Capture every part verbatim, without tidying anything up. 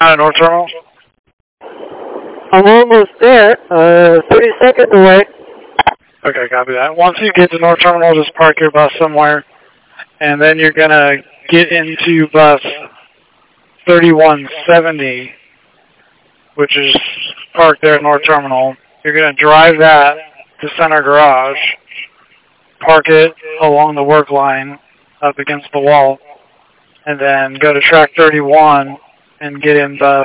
At North Terminal? I'm almost there. Uh, thirty seconds away. Okay, copy that. Once you get to North Terminal, just park your bus somewhere, and then you're going to get into bus thirty-one seventy, which is parked there at North Terminal. You're going to drive that to Center Garage, park it along the work line up against the wall, and then go to track thirty-one and get in bus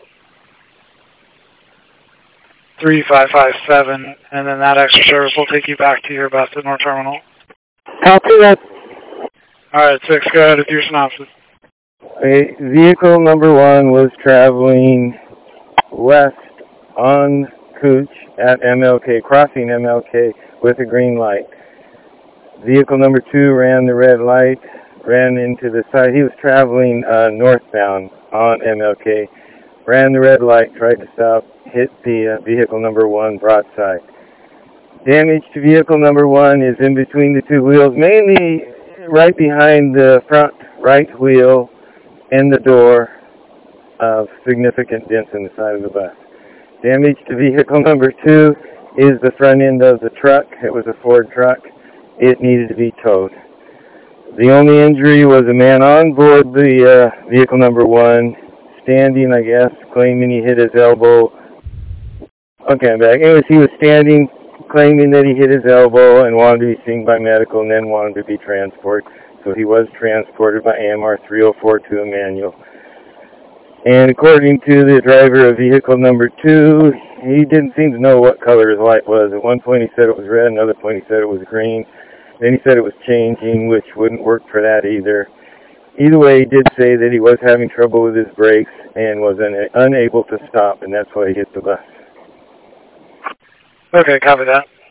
three five five seven, and then that extra service will take you back to your bus at North Terminal. Copy that. All right, six, go ahead with your synopsis. Okay, vehicle number one was traveling west on Cooch at M L K, crossing M L K with a green light. Vehicle number two ran the red light, ran into the side. He was traveling uh, northbound on M L K, ran the red light, tried to stop, hit the uh, vehicle number one broadside. Damage to vehicle number one is in between the two wheels, mainly right behind the front right wheel and the door, of significant dents in the side of the bus. Damage to vehicle number two is the front end of the truck. It was a Ford truck. It needed to be towed. The only injury was a man on board the uh, vehicle number one, standing, I guess, claiming he hit his elbow. Okay, I'm back. Anyways, he was standing, claiming that he hit his elbow and wanted to be seen by medical and then wanted to be transported. So he was transported by A M R three oh four to Emmanuel. And according to the driver of vehicle number two, he didn't seem to know what color his light was. At one point he said it was red, another point he said it was green. Then he said it was changing, which wouldn't work for that either. Either way, he did say that he was having trouble with his brakes and was un unable to stop, and that's why he hit the bus. Okay, copy that.